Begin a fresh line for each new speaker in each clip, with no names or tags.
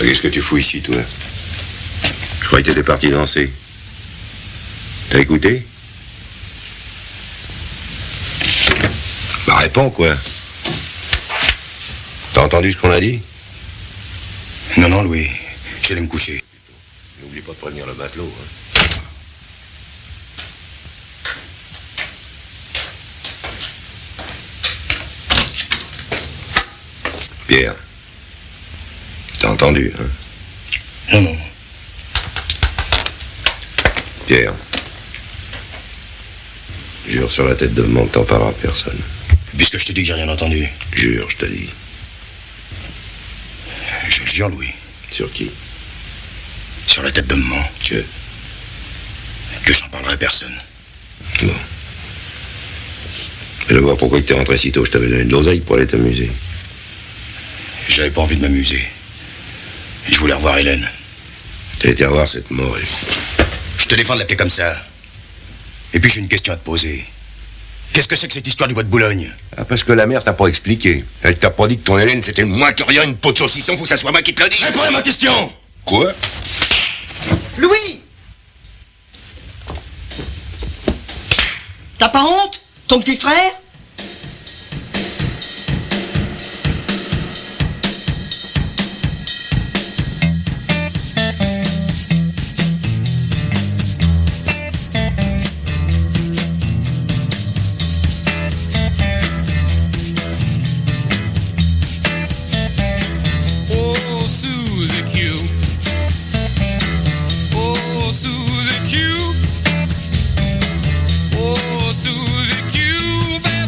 Qu'est-ce que tu fous ici, toi? Je croyais que t'étais parti danser. T'as écouté? Bah réponds, quoi. T'as entendu ce qu'on a dit?
Non, Louis. J'allais me coucher.
N'oublie pas de prévenir le matelot, hein. Pierre, t'as entendu, hein?
Non.
Pierre, jure sur la tête de maman que t'en parleras à personne.
Puisque je te dis que j'ai rien entendu.
Jure, je te dis.
Je jure, Louis.
Sur qui?
Sur la tête de maman. Que j'en parlerai à personne.
Bon. Je vais voir pourquoi t'es rentré si tôt. Je t'avais donné de l'oseille pour aller t'amuser.
J'avais pas envie de m'amuser. Je voulais revoir Hélène.
T'as été revoir cette morée.
Je te défends de l'appeler comme ça. Et puis j'ai une question à te poser. Qu'est-ce que c'est que cette histoire du bois de Boulogne?
Ah, parce que la mère t'a pas expliqué. Elle t'a pas dit que ton Hélène c'était moins que rien, une peau de saucisson, faut que ça soit moi qui te le dise.
Réponds à ma question!
Quoi?
Louis! T'as pas honte? Ton petit frère?
Susie Q, baby.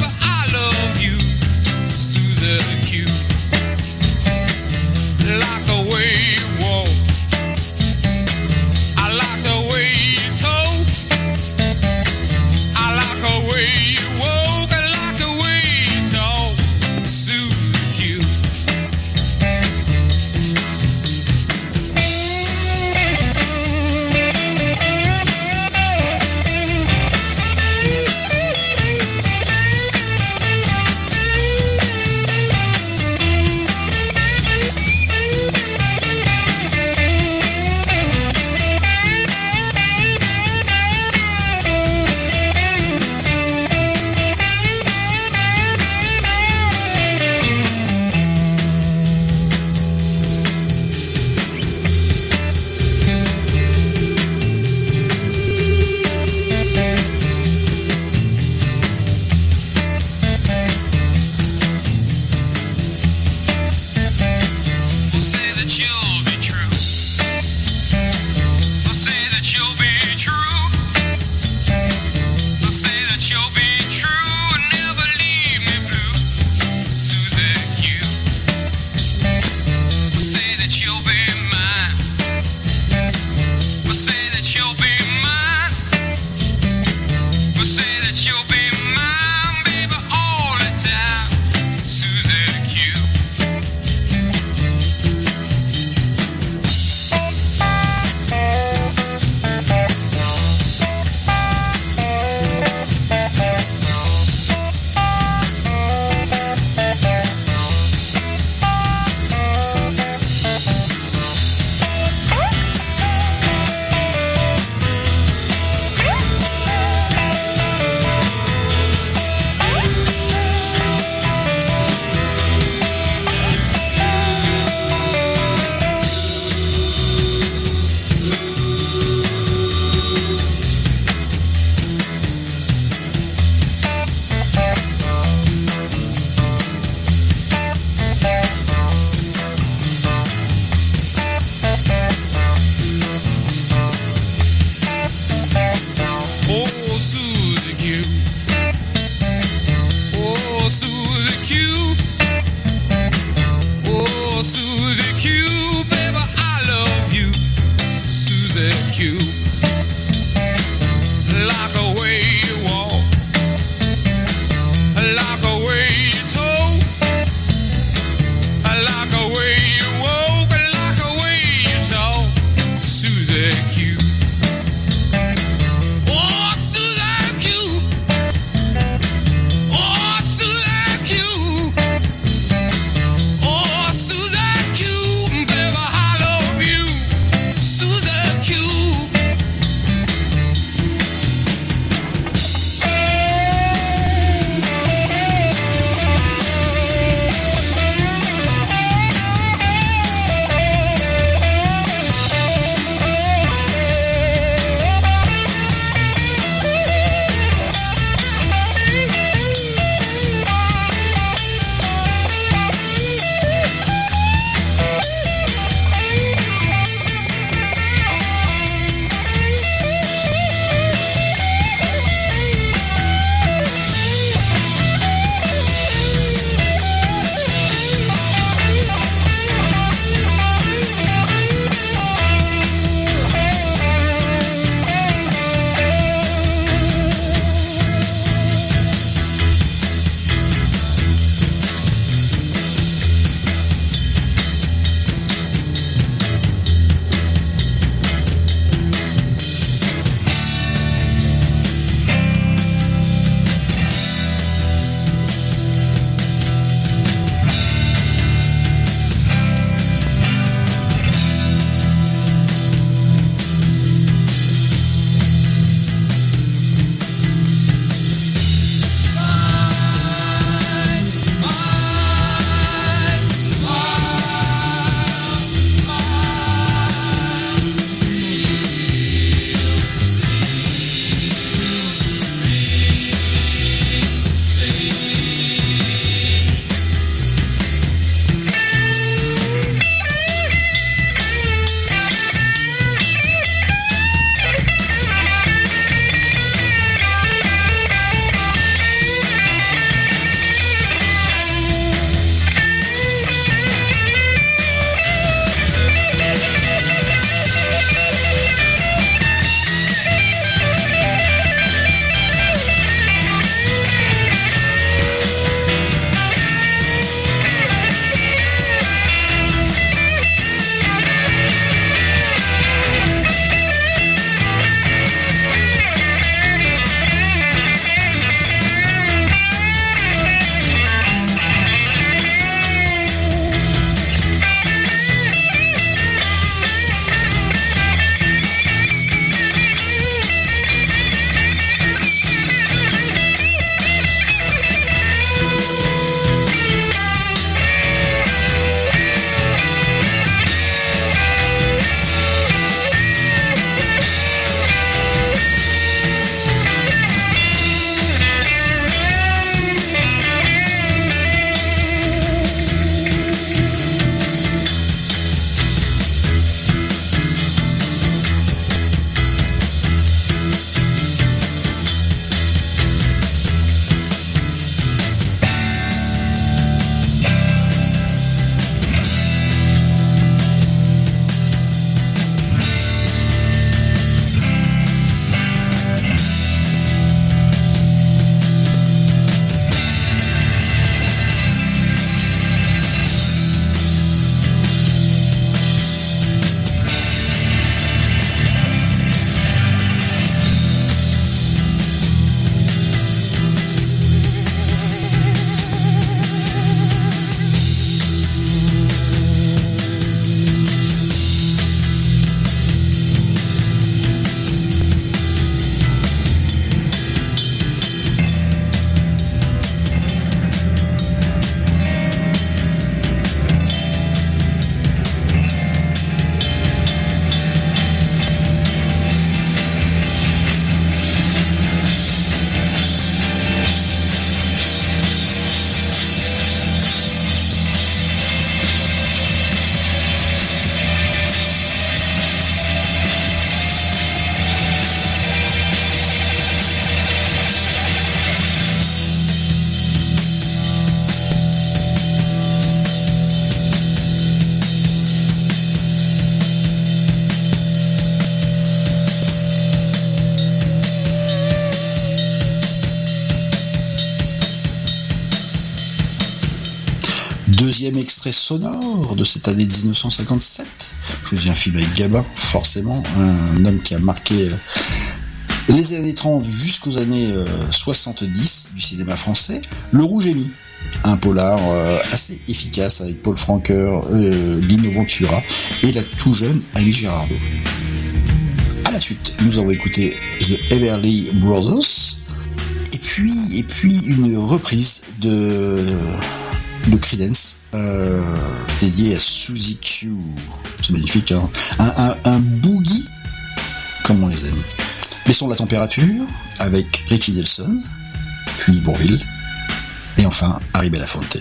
Deuxième extrait sonore de cette année 1957. Je choisis un film avec Gabin, forcément, un homme qui a marqué les années 30 jusqu'aux années 70 du cinéma français. Le Rouge et Mi, un polar assez efficace avec Paul Francoeur, Lino Ventura et la tout jeune Annie Girardot. À la suite, nous avons écouté The Everly Brothers et puis une reprise de Creedence dédiée à Suzy Q. C'est magnifique, hein. Un boogie comme on les aime. Baissons la température avec Ricky Nelson, puis Bourvil, et enfin Harry Belafonte.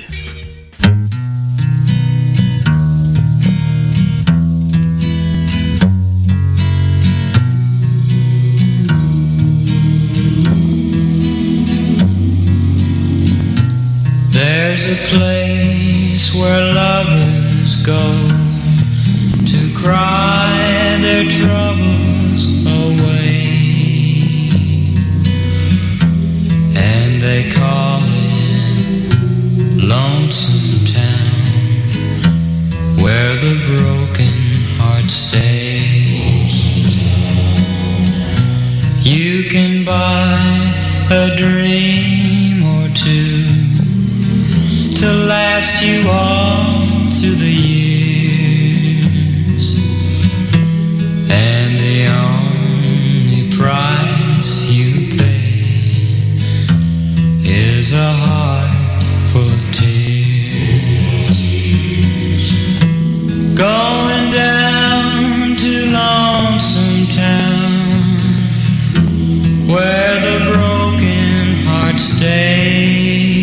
There's a place where lovers go to cry their troubles away, and they call it Lonesome Town, where the broken hearts stay. You can buy a dream or two to last you all through the years, and the only price you pay is a heart full of tears. Going down to Lonesome Town, where the broken hearts stay.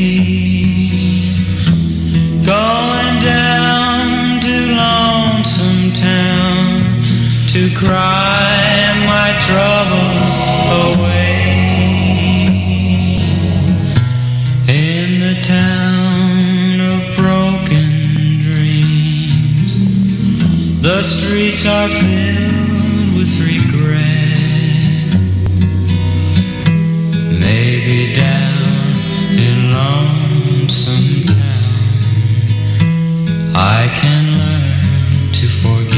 Going down to Lonesome Town to cry my troubles away. In the town of broken dreams, the streets are filled with regret. Maybe down in Lonesome Town I can learn to forget.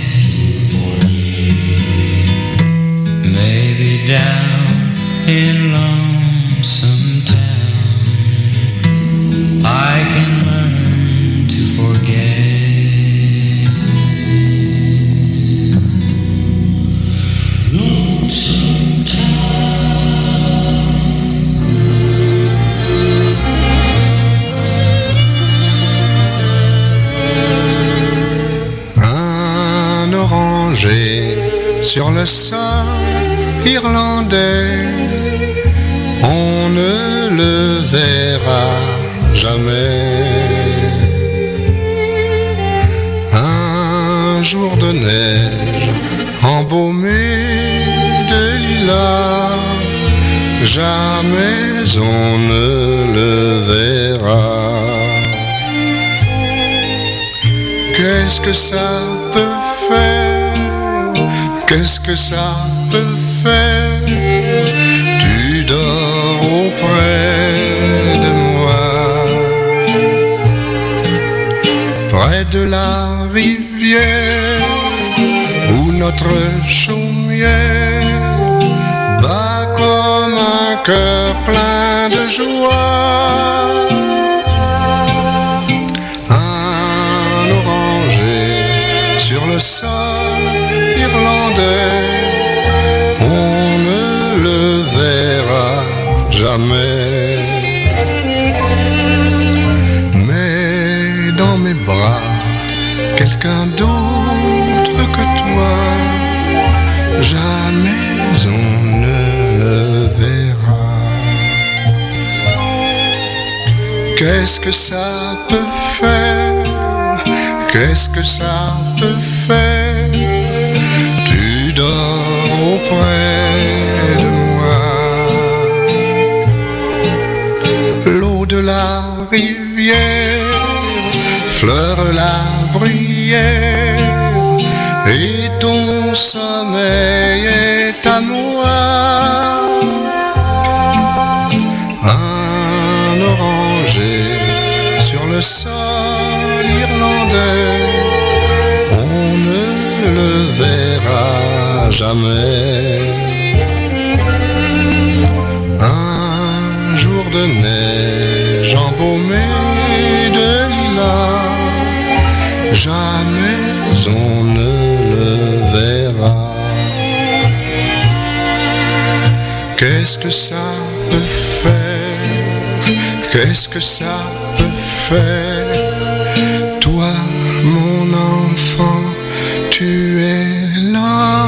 Maybe down in Lonesome Town I can learn to forget. Lonesome
sur le sol irlandais, on ne le verra jamais. Un jour de neige embaumé de lilas, jamais on ne le verra. Qu'est-ce que ça peut faire? Qu'est-ce que ça peut faire? Tu dors auprès de moi, près de la rivière où notre chaumière bat comme un cœur plein de joie. Un oranger sur le sol irlandais, on ne le verra jamais. Mais dans mes bras, quelqu'un d'autre que toi, jamais on ne le verra. Qu'est-ce que ça peut faire? Qu'est-ce que ça peut faire? Tu dors auprès de moi. L'eau de la rivière fleure la bruyère et ton sommeil est à moi. Un oranger sur le sol jamais. Un jour de neige embaumée de lilas, jamais on ne le verra. Qu'est-ce que ça peut faire? Qu'est-ce que ça peut faire? Toi, mon enfant, tu es là.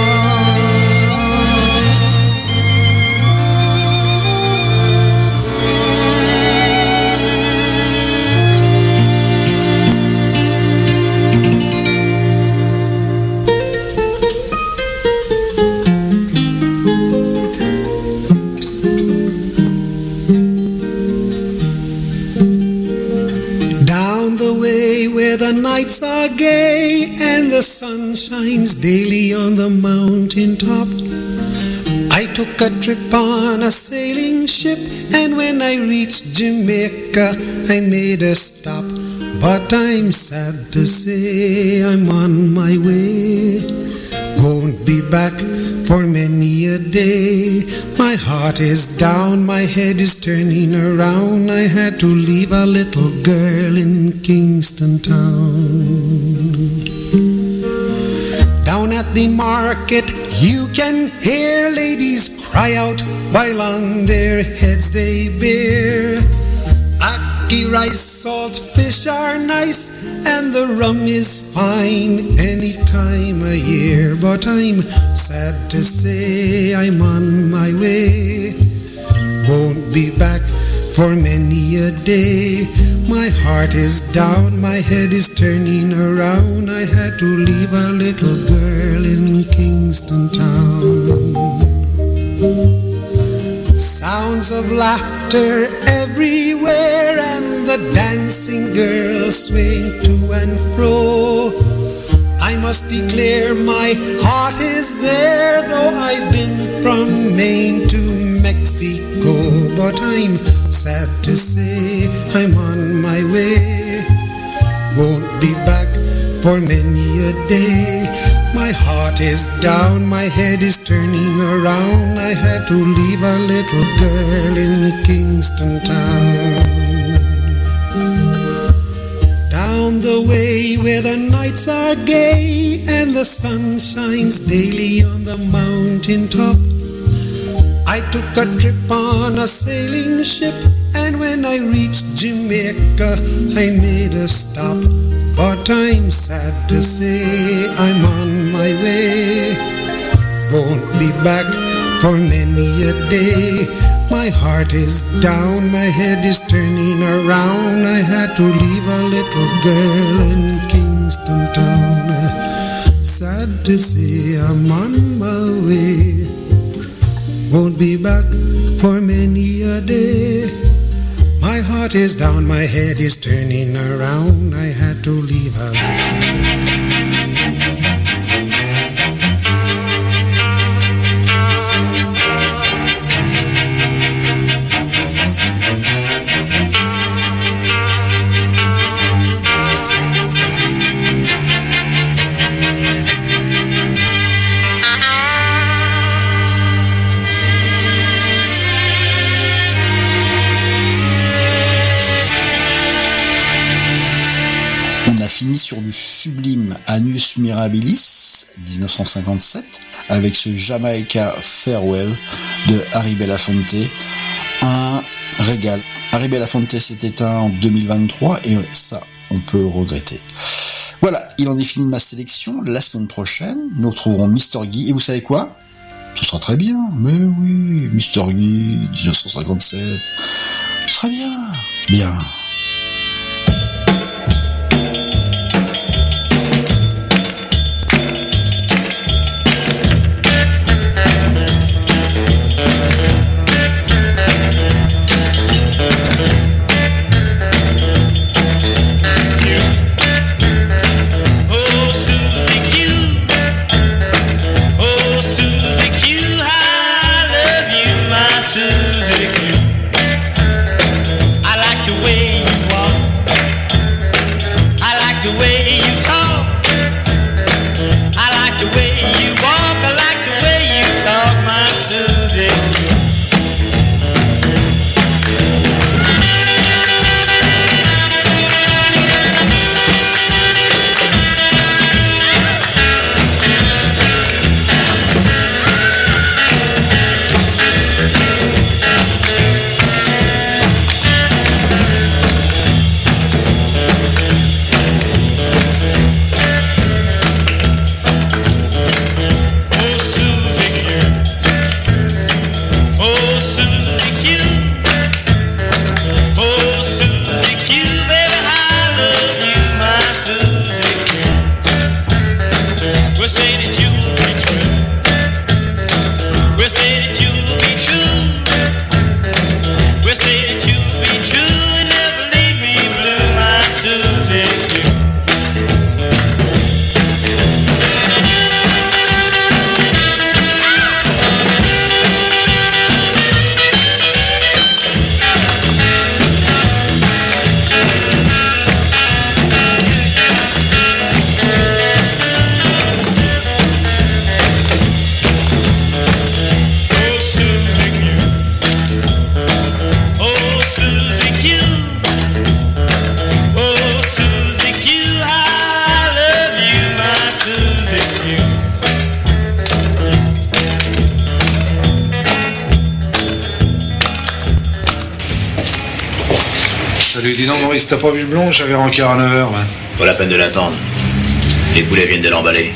The nights are gay and the sun shines daily on the mountain top. I took a trip on a sailing ship, and when I reached Jamaica I made a stop. But I'm sad to say I'm on my way, won't be back for many a day. My heart is down, my head is turning around. I had to leave a little girl in Kingston Town. Down at the market you can hear ladies cry out while on their heads they bear. Ackee rice, salt fish are nice, and the rum is fine any time of year. But I'm sad to say I'm on my way, won't be back for many a day. My heart is down, my head is turning around. I had to leave a little girl in Kingston Town. Sounds of laughter everywhere, and the dancing girls swing to and fro. I must declare my heart is there, though I've been from Maine to Mexico. But I'm sad to say I'm on my way, won't be back for many a day. My heart is down, my head is turning around. I had to leave a little girl in Kingston Town. Down the way where the nights are gay and the sun shines daily on the mountain top, I took a trip on a sailing ship, and when I reached Jamaica I made a stop. But I'm sad to say I'm on my way, won't be back for many a day. My heart is down, my head is turning around. I had to leave a little girl in Kingston Town. Sad to say I'm on my way, won't be back for many a day. My heart is down, my head is turning around. I had to leave her.
Fini sur du sublime Annus Mirabilis 1957 avec ce Jamaica Farewell de Harry Belafonte, un régal. Harry Belafonte s'est éteint en 2023 et ça on peut le regretter. Voilà, il en est fini de ma sélection. La semaine prochaine nous retrouverons Mr. Guy, et vous savez quoi, ce sera très bien, mais oui, Mr. Guy 1957, ce sera bien.
I like the way say that you'll be true. We'll say that you'll be true and never leave me blue, my Susie Q.
Salut, dis donc Maurice, t'as pas vu le blond? J'avais rencard à 9h là.
Pas la peine de l'attendre. Les poulets viennent de l'emballer.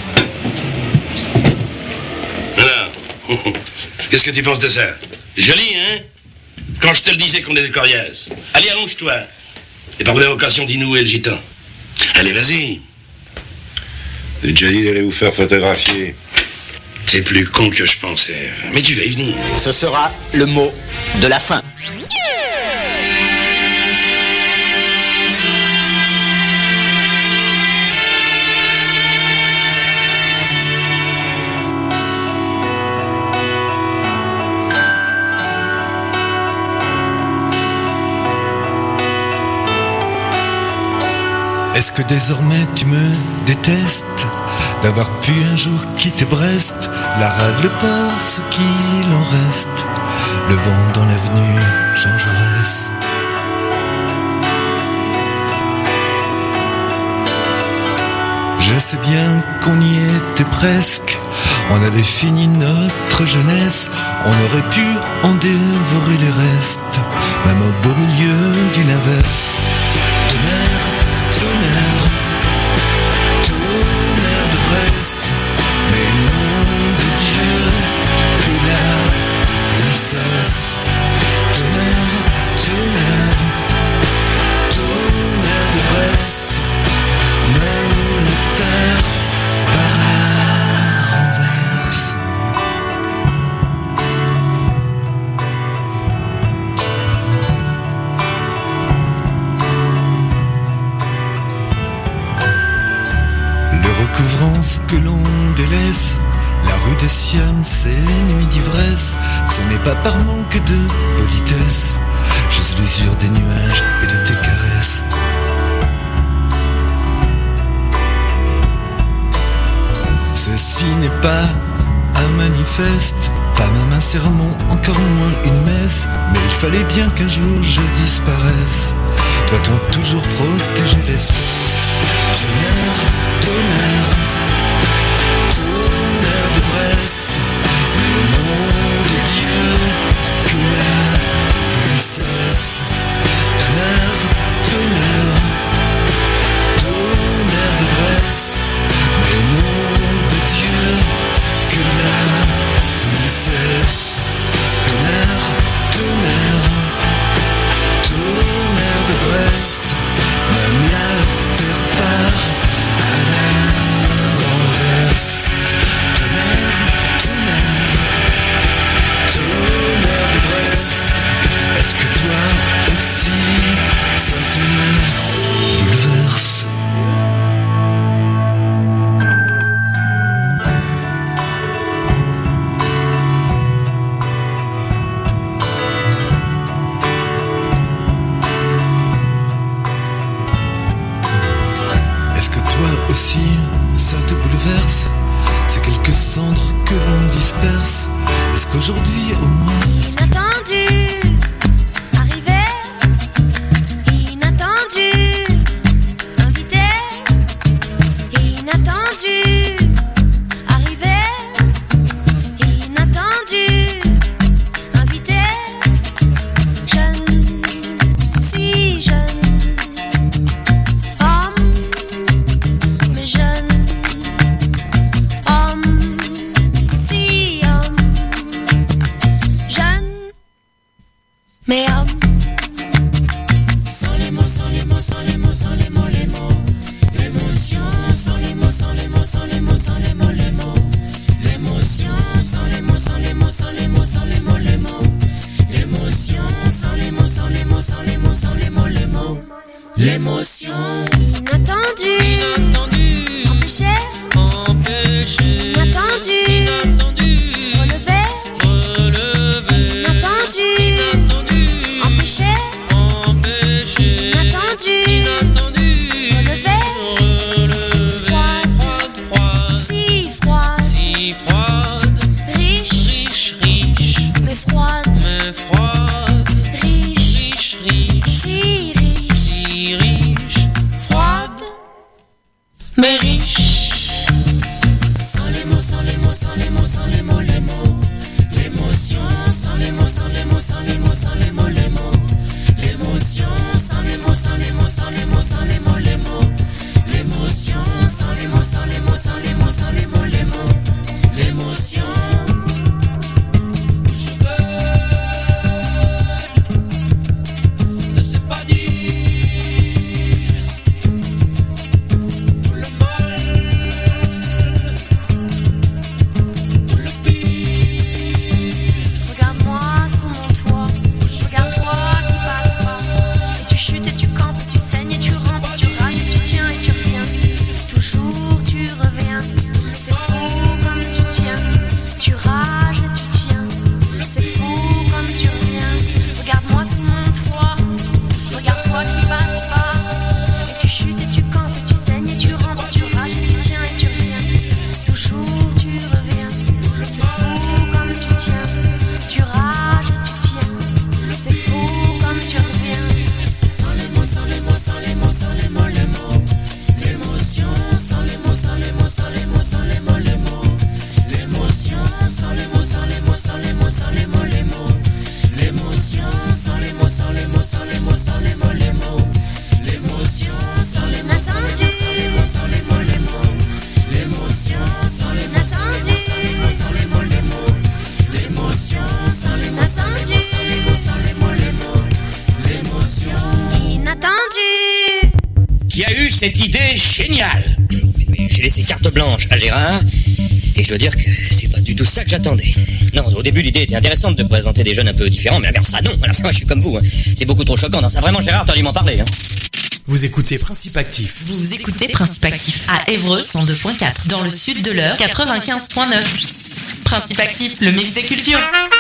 Alors, qu'est-ce que tu penses de ça? Joli, hein? Quand je te le disais qu'on est des coriaces. Allez, allonge-toi. Et par l'occasion, dis-nous où est le gitan. Allez, vas-y.
J'ai déjà dit d'aller vous faire photographier.
T'es plus con que je pensais. Mais tu vas y venir.
Ce sera le mot de la fin.
Est-ce que désormais tu me détestes d'avoir pu un jour quitter Brest, la rade, le port, ce qu'il en reste, le vent dans l'avenue Jean Jaurès. Je sais bien qu'on y était presque, on avait fini notre jeunesse, on aurait pu en dévorer les restes, même au beau milieu d'une averse. Tonnerre, tonnerre de Brest, mais nom de Dieu, que la puissance. Tonnerre, tonnerre, tonnerre de Brest, même le terre par la renverse. Recouvrance que l'on délaisse, la rue de Siam, c'est nuit d'ivresse, ce n'est pas par manque de politesse, juste l'usure des nuages et de tes caresses. Ceci n'est pas un manifeste, pas même un sermon, encore moins une messe, mais il fallait bien qu'un jour je disparaisse. Doit-on toujours protéger l'espèce? Tonnerre, tonnerre, tonnerre de Brest, le nom de Dieu, que la puissance. Tonnerre, tonnerre, tonnerre de Brest, le nom de Dieu, que la puissance. Tonnerre, tonnerre, tonnerre de Brest, même la terre part à l'inverse. Tonnerre, tonnerre, tonnerre de Brest, est-ce que toi aussi ça te bouleverse? Aussi, ça te bouleverse, c'est quelques cendres que l'on disperse. Est-ce qu'aujourd'hui au moins
inattendu, arrivé, inattendu, invité, inattendu, arrivé, inattendu, invité, jeune, si jeune, homme. Jeune homme, si homme, jeune sans les mots, les mots. L'émotion, sans les mots, sans les mots, sans les mots, sans les mots, les mots. L'émotion inattendue, empêchée, inattendu, relevé, inattendu, empêché, inattendu, relevé, froide, si froide, riche, mais froide, riche, si riche, froide, mais riche. Sans les mots, sans les mots, sans les mots, sans les mots, les mots. L'émotion, sans les mots, sans les mots, sans les mots, sans les mots, les mots. L'émotion, sans les mots, sans les mots, sans les mots, sans les mots, les mots. L'émotion, sans les mots, sans les mots, sans les mots, sans les mots, les mots. L'émotion. Regarde-moi sous mon toit, regarde-toi qui passe pas. Et tu chutes et tu campes, tu saignes et tu rampes, tu rages et tu tiens et tu reviens. Toujours tu reviens, c'est fou comme tu tiens. Tu rages et tu tiens, c'est fou comme tu reviens. Regarde-moi sous mon toit, regarde-toi qui passe pas. Et tu chutes et tu campes, et tu saignes et tu rampes, tu rages et tu tiens et tu reviens. Toujours tu reviens, c'est fou comme tu tiens. Tu rages et tu tiens, c'est fou comme tu reviens. Sans les mots, sans les mots, sans les mots, sans les mots, les mots. L'émotion, sans les mots, sans les mots, sans les mots, sans les mots, les mots. L'émotion, sans les mots, sans les mots, sans les mots, sans les mots, les mots. L'émotion, sans les mots, sans les mots, sans les mots, sans les mots, les mots. L'émotion, sans les mots, sans les mots, sans les mots, sans les mots, les mots. L'émotion, sans les mots, sans les mots, sans les mots, sans les mots, les mots. L'émotion, sans les mots, sans les mots, sans les mots, sans les mots, les mots. L'émotion inattendue.
Qui a eu cette idée géniale? J'ai laissé carte blanche à Gérard, et je dois dire que c'est pas du tout ça que j'attendais. Non, au début l'idée était intéressante de présenter des jeunes un peu différents, mais alors ça non, alors ça moi je suis comme vous, hein. C'est beaucoup trop choquant, non ça vraiment Gérard, t'aurais dû m'en parler. Hein.
Vous écoutez Principe Actif.
Vous écoutez Principe Actif à Évreux 102.4, dans le sud de l'Eure 95.9. Principe Actif, le mix des cultures.